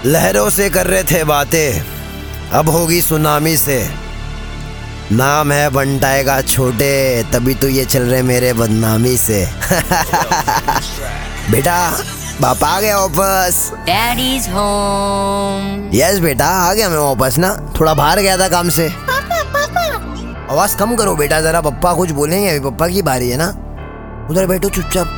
लहरों से कर रहे थे बातें, अब होगी सुनामी से। नाम है बंटाएगा छोटे, तभी तो ये चल रहे मेरे बदनामी से। बेटा पापा आ गया वापस। Daddies home. यस बेटा आ गया मैं वापस ना, थोड़ा बाहर गया था काम से। आवाज कम करो बेटा जरा, पप्पा कुछ बोलेंगे, अभी पप्पा की बारी है ना। उधर बैठो चुपचाप।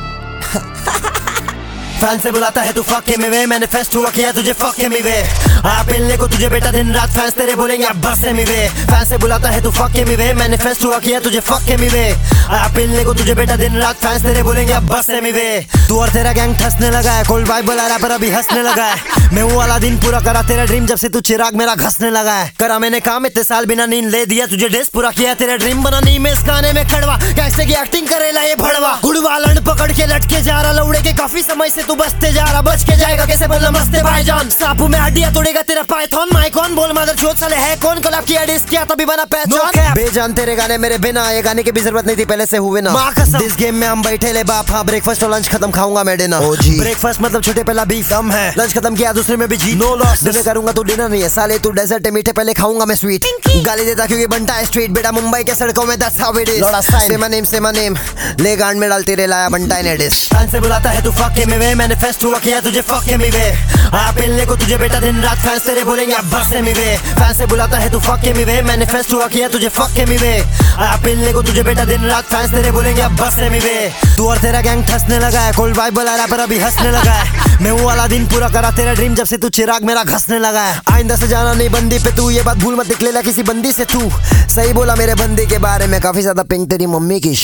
फैन से बुलाता है तू फक के मिवे, मैंने फेस्ट हुआ किया तुझे फक के मिवे। आया पिलने को तुझे बेटा दिन रात, फैंस तेरे बोलेंगे अब बस से मिवे। फैन से बुलाता है तू फक के मिवे, मैंने फेस्ट हुआ किया तुझे फक के मिवे। आया पिलने को तुझे बेटा दिन रात, फैंस तेरे बोलेंगे अब बस से मिवे। तू और तेरा गैंग ठसने लगा है, कोल्ड वाइब बुला रहा पर अभी हंसने लगा है। मैं वो वाला दिन पूरा करा तेरा ड्रीम, जब से तू चिराग मेरा घसने लगा है। करा मैंने काम इतने साल बिना नींद, ले दिया तुझे डेस पूरा किया तेरा ड्रीम बना। नी में इस गाने में कड़वा कैसे की एक्टिंग करेला ये भड़वा। गुड़वा लंड पकड़ के लटके जा रहा, लौड़े के काफी समय से तू बसते जा रहा। बच के जाएगा कैसे बोलना मस्ते भाईजान, सांपू में हड्डियां तोड़ेगा तेरा पाइथन। माइक ऑन बोल मदर चोद साले है कौन, कोलैब किया डिस किया तभी बना पहचान। बेजान तेरे गाने मेरे बिना, ये गाने की भी जरूरत नहीं थी पहले से हुए ना। इस गेम में हम बैठे ले बाप, हाँ ब्रेकफास्ट और लंच खत्म खाऊंगा मैं डिनर। ब्रेकफास्ट मतलब छोटे पहला बीफ दम है, लंच खत्म किया दूसरे में भी जी नो लॉस। डिनर करूंगा तो डिनर नहीं है साले, तू डेजर्ट है मीठे पहले खाऊंगा मैं स्वीट। गाली देता क्योंकि बनता है स्ट्रीट, बेटा मुंबई के सड़कों में that's how it is। say my name ले गांड में डालती रे लाया बनता है नेडिस। फैन से बुलाता है तू फक के मिवे, मैंने फेस्ट हुआ किया तुझे फक के मिवे। आया पिलने को तुझे बेटा दिन रात, फैंस तेरे बोलेंगे अब बस से मिवे। फैन से बुलाता है तू फक के मिवे, मैंने फेस्ट हुआ किया तुझे फक के मिवे। आया पिलने को तुझे बेटा दिन रात, फैंस तेरे बोलेंगे अब बस से मिवे। तू और तेरा गैंग ठसने लगा है, कोल्ड वाइब बुला रहा पर अभी हंसने लगा है। मैं वो वाला दिन पूरा करा तेरा ड्रीम, जब से तू चिराग मेरा घसने लगा है। आइंदा से जाना नहीं बंदी पे तू, ये बात भूल मत निकलेला किसी बंदी से तू। सही बोला मेरे बंदी के बारे में, काफी ज्यादा पिंक तेरी मम्मी की।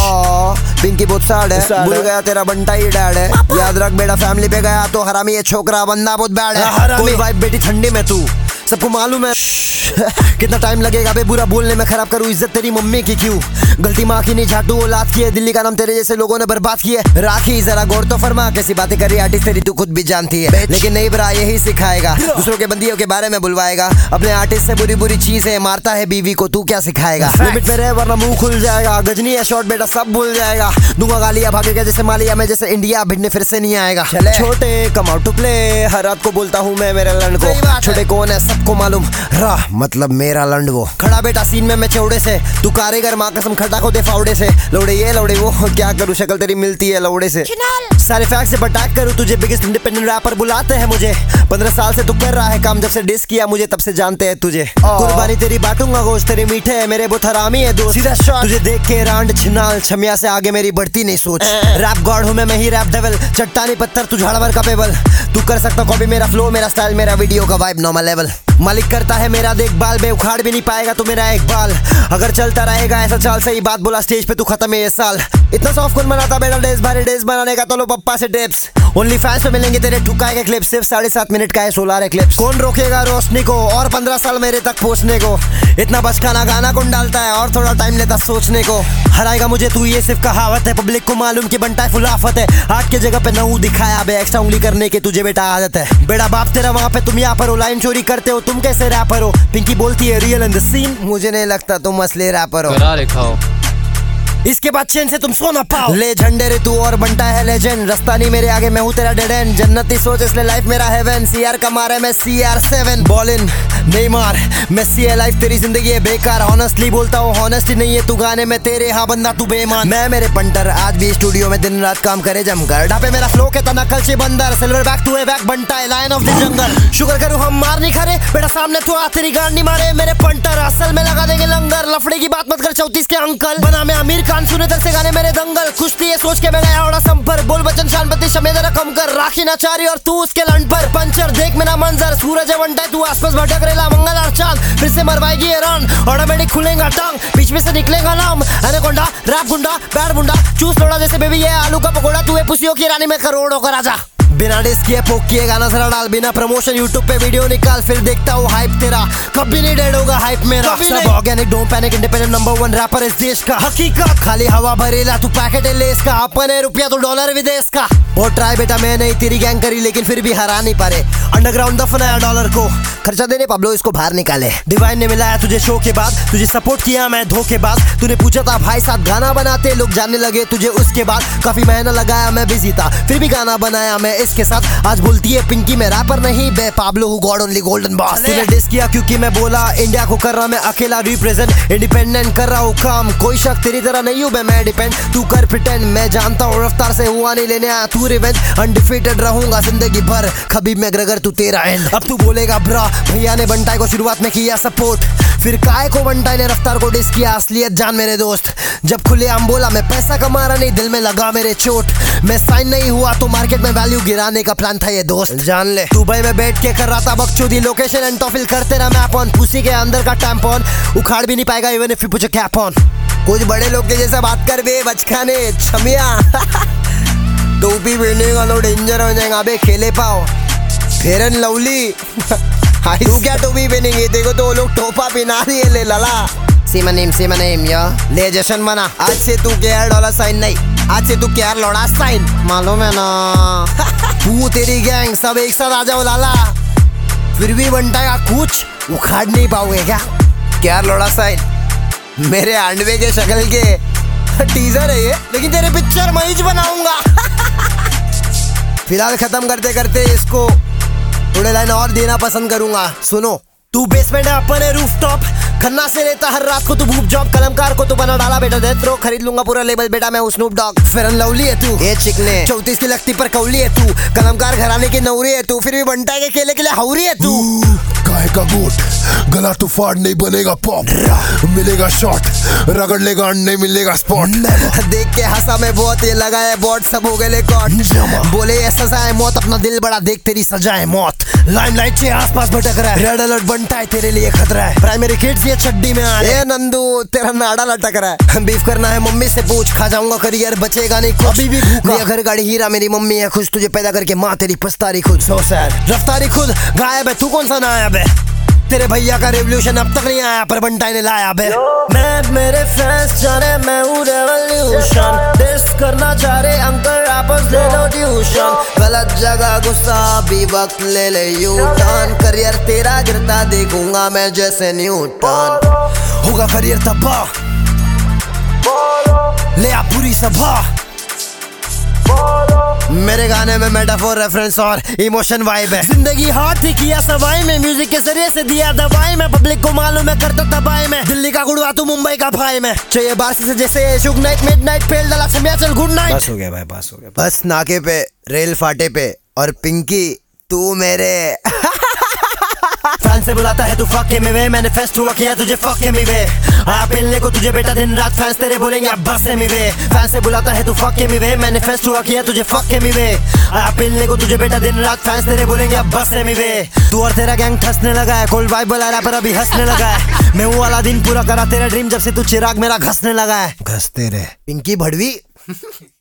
पिंकी बहुत सैड है, भूल गया तेरा बंटा ही डैड है। याद रख बेटा फैमिली पे गया तो हरामी ये छोकरा बंदा बहुत बैड है। कोई वाइब बेटी ठंडी में तू, सबको मालूम है। कितना टाइम लगेगा बे बुरा बोलने में, खराब करूँ इज्जत तेरी मम्मी की क्यों। गलती माँ की नहीं झाटू औलाद की है, दिल्ली का नाम तेरे जैसे लोगों ने बर्बाद किया है। राखी जरा गौर तो फरमा, कैसी बातें करी आर्टिस्ट तेरी तू खुद भी जानती है। लेकिन नहीं ब्रा यही सिखाएगा, दूसरों के बंदियों के बारे में बुलवाएगा। अपने आर्टिस्ट से बुरी बुरी चीजें मारता है बीवी को, तू क्या सिखाएगा। लिमिट में रहे वरना मुंह खुल जाएगा, गजनी है शॉर्ट बेटा सब भूल जाएगा। दूंगा गालियां भागेगा जैसे मालिया में, जैसे इंडिया भिड़ने फिर से नहीं आएगा। छोटे कम आउट टू प्ले, हर रात को बोलता हूँ मैं मेरे लंड को। छोटे कौन है सबको मालूम, राह मतलब मेरा लंड वो। खड़ा बेटा सीन में मैं चौड़े से, तू कारीगर माँ कसम खटा को दे फावड़े से। लौड़े ये लौड़े वो, क्या करूँ शक्ल तेरी मिलती है लौड़े से। सारे फैक्ट से बटाक करूँ तुझे, बिगेस्ट इंडिपेंडेंट रैपर बुलाते हैं मुझे। 15 साल से तू कर रहा है काम, जब से डिस किया मुझे तब से जानते हैं तुझे। कुर्बानी तेरी बांटूंगा गोश्त, तेरे मीठे है मेरे बहुत हरामी है दोस्त। सीधा शॉट तुझे देख के रांड छिनाल, छमिया से आगे मेरी बढ़ती नहीं सोच। रैप गॉड हूँ मैं ही रैप डेविल, चट्टानी पत्थर तू झाड़वर का पेबल। तू कर सकता कॉपी मेरा फ्लो मेरा स्टाइल, मेरा वीडियो का वाइब नॉर्मल लेवल। मालिक करता है मेरा देखभाल, बे उखाड़ भी नहीं पाएगा तो मेरा एक बाल। अगर चलता रहेगा ऐसा चाल, सही बात बोला स्टेज पे तू खत्म है ये साल। इतना सॉफ्ट कौन बनाता बेटा डेज भारी डेज बनाने का, तो लो पप्पा से टिप्स। ओनली फैंस पे मिलेंगे तेरे ठुकाए के क्लिप्स, सिर्फ 7.5 मिनट का है 16 क्लिप्स। कौन रोकेगा रोशनी को और 15 साल मेरे तक पहुंचने को। इतना बचकाना गाना कौन डालता है और थोड़ा टाइम लेता सोचने को। हराएगा मुझे तू ये सिर्फ कहावत है, पब्लिक को मालूम की बनता है फुल आफत है। 8 के जगह पे 9 दिखाया बे, एक्स्ट्रा उंगली करने की तुझे बेटा आदत है। बेटा बाप तेरा वहाँ पे, तुम यहाँ पर हो। लाइन चोरी करते हो तुम कैसे रैपर हो। पिंकी बोलती है रियल इन द सीन, मुझे नहीं लगता तुम असली रैपर हो। इसके बाद चैन से तुम सोना पाओ। ले झंडे रे तू और बनता है लेजेंड, रास्ता नहीं मेरे आगे मैं हूँ तेरा डेड एंड। जन्नती सोच इसलिए लाइफ मेरा हेवन, CR का मारे मैं CR7 बॉल इन नहीं मार। मेसी है लाइफ तेरी जिंदगी है बेकार, ऑनेस्टली बोलता हूँ ऑनेस्टी नहीं है तू गाने में तेरे, हाँ बंदा तू बेईमान। मैं मेरे पंटर आज भी स्टूडियो में दिन रात काम करे जमकर। ढापे मेरा फ्लो कहता नकल से बंदर, silver back to a back बनता है लायन ऑफ द जंगल। शुगर करूँ हम मार नहीं खा रहे बेटा, सामने तू आ तेरी गांड नहीं मारे। मेरे पंटर असल में लगा देंगे लंगर, लफड़े की बात मत कर 34 के अंकल। बना मैं अमीर खान सुने तक से गाने मेरे दंगल। कुश्ती ये सोच के मैं गया ओड़ा संपर, बोल बचन शानपति शमेदरा कम कर। राखी नाचारी और तू उसके लंड पर पंचर, देख मेरा मंजर। सूरज है वंटा तू आसपास भटक रेला, मंगल और चांद फिर से मरवाएगी ये रन। ऑटोमेटिक खुलेगा टंग, बीच में से निकलेगा नाम। एनाकोंडा रैप गुंडा बैड बुंडा, चूस लोड़ा जैसे बेबी ये आलू का पकोड़ा। तू है पुसियों की रानी में करोड़ों का राजा। बिना डिस किए पोक किए गाना जरा डाल, बिना प्रमोशन यूट्यूब पे वीडियो निकाल, फिर देखता हूँ हाइप तेरा कभी नहीं डेड होगा हाइप मेरा। सब organic don't panic, independent number 1 rapper इस देश का। हकीकत खाली हवा भरेला तू पैकेट है लेस का, अपन है रुपया तो डॉलर विदेश का। बहुत ट्राई बेटा मैं नहीं तेरी गैंग करी लेकिन फिर भी हरा नहीं पारे। अंडरग्राउंड दफनाया डॉलर को, खर्चा देने पाब्लो इसको बाहर निकाले। डिवाइन ने मिलाया तुझे शो के बाद, तुझे सपोर्ट किया मैं धोखेबाज। तूने पूछा था भाई साथ गाना बनाते, लोग जानने लगे तुझे उसके बाद। काफी महीना लगाया मैं बिजी था, फिर भी गाना बनाया मैं इसके साथ। आज बोलती है पिंकी मैं रैपर नहीं बे पाब्लो हूँ गॉड ओनली गोल्डन बॉस। तूने डिस किया क्योंकि मैं बोला इंडिया को कर रहा मैं अकेला रिप्रेजेंट, इंडिपेंडेंट कर रहा हूँ काम। कोई शक तेरी तरह नहीं हूँ मैं डिपेंड, तू कर प्रिटेंड। मैं जानता हूँ रफ्तार से हुआ नहीं लेने आया तू रिवेंज। अनडिफीटेड रहूंगा जिंदगी भर, खबीब मैकग्रेगर तू तेरा एंड। अब तू बोलेगा ब्रा भैया ने बंटाई को शुरुआत में किया सपोर्ट, फिर काय को बंटाई ने रफ्तार को डिस किया। असलियत जान मेरे दोस्त, जब खुलेआम बोला मैं पैसा कमा रहा नहीं दिल में लगा मेरे चोट। मैं साइन नहीं हुआ तो मार्केट में वैल्यू गिराने का प्लान था ये दोस्त, जान ले। दुबई में बैठ के कर रहा था बकचोदी, लोकेशन एंड टॉफिल करते रहा मैप ऑन। पुसी के अंदर का टैम्पॉन उखाड़ भी नहीं पाएगा even if you put a cap on. कुछ बड़े लोग के जैसा बात कर बे बचकाने छमिया। टोपी पहनने का तो डेंजर हो जाएगा बे, खेले पाओ फेयर एंड लवली। तू क्या टोपी पहनेंगे, देखो तो लोग टोपा पहना दिए ले लला। सी माय नेम या ले जशन मना, आज से तू केयर डॉलर साइन नहीं, आज से तू केयर लोड़ा साइन, मालूम है ना। तू तेरी गैंग सब एक साथ आ जाओ लाला, फिर भी बंटाई का कुछ उखाड़ नहीं पाओगे क्या। केयर लोड़ा साइन मेरे अंडवे के शक्ल के टीजर है ये, लेकिन तेरे पिक्चर मैं ही बनाऊंगा। फिलहाल खत्म करते करते इसको थोड़े लाइन और देना पसंद करूंगा। सुनो, तू बेसमेंट है अपने रूफटॉप, खन्ना से रहता हर रात को तू भूप जॉब। कलमकार को तू बना डाला बेटा डेथ रो, खरीद लूंगा पूरा लेबल बेटा मैं Snoop Dogg. Fair and lovely है तू ये चिकने 34 की लगती पर कौली है तू, कलमकार घराने की नौरी है तू, फिर भी बंटा के केले के लिए हौरी है तू। काय का गोट गला तो फाड़ नहीं बनेगा पॉप, मिलेगा शॉट रगड़ लेगा नहीं मिलेगा स्पॉट। देख के हंसा मैं बहुत, ये लगा है बॉट सब हो गए कॉट। बोले ये सजा है मौत, अपना दिल बड़ा देख तेरी सजा है मौत। लाइमलाइट से आसपास भटक रहा है, रेड अलर्ट बनता है तेरे लिए खतरा है। प्राइमरी किड्स ये चड्डी में आ रहे, नंदू तेरा नाड़ा लटक रहा है। बीफ करना है मम्मी से पूछ, खा जाऊंगा करियर बचेगा नहीं कुछ। अभी भी भूखा घर गाड़ी हीरा मेरी मम्मी है खुश, तुझे पैदा करके माँ तेरी पछतारी खुद। सो सैड रफ्तारी खुद गायब है, तू कौन सा नायब है। तेरे भैया का रेवोल्यूशन अब तक नहीं आया पर बंटाई ने लाया बे। मैं मेरे फ्रेंड्स जाने मैं हूँ रेवोल्यूशन, टेस्ट करना चाह रहे अंकल आपस ले लो ट्यूशन। गलत जगह गुस्सा भी वक्त ले ले यू टर्न, करियर तेरा गिरता देखूंगा मैं जैसे न्यूटन। होगा करियर तबाह ले आ पूरी सभा। मेरे गाने में मेटाफोर रेफरेंस और इमोशन वाइब है। जिंदगी हाथ ही किया सवाई में, म्यूजिक के जरिए से दिया दवाई में। पब्लिक को मालूम है करता तबाही में, दिल्ली का गुड़वा तू मुंबई का भाई में। चाहिए बारसी से जैसे शुग नाइट मिडनाइट फेल डला छमिया चल गुड नाइट। बस हो गया भाई बस हो गया। बस नाके पे रेल फाटे पे और पिंकी तू मेरे। फैन से बुलाता है तू फक में वे, मैनिफेस्ट हुआ किया तुझे फक में वे। आया पिलने को तुझे बेटा दिन रात फैंस तेरे बोलेंगे अब बस में वे। फैन से बुलाता है तू फक में वे, मैनिफेस्ट हुआ किया तुझे फक में वे। आया पिलने को तुझे बेटा दिन रात फैंस तेरे बोलेंगे अब बस में वे। तू और तेरा गैंग ठसने लगा है, कोल्ड वाइब बुला रहा पर अभी हंसने लगा है। मैं वो वाला दिन पूरा करा तेरा ड्रीम जब से तू चिराग मेरा घसने लगा है। घसते रहे पिंकी भड़वी।